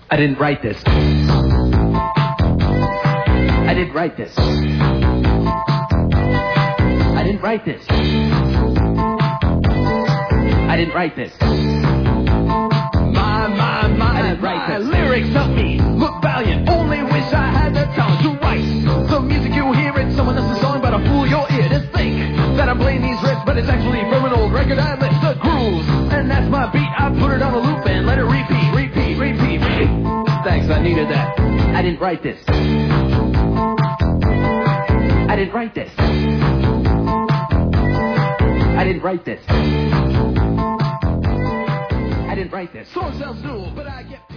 I didn't write this. I didn't write this. I didn't write this. I didn't write this. My lyrics help me look valiant. Only wish I had the talent to write the music you hear. It's someone else's song, but I'll fool your ear to think that I'm playing these riffs, but it's actually from an old record. I lift the grooves, and that's my beat. I put it on a loop and let it repeat, repeat, repeat, repeat. Thanks, I needed that. I didn't write this. I didn't write this. I didn't write this. I didn't write this. Song sounds new, but I get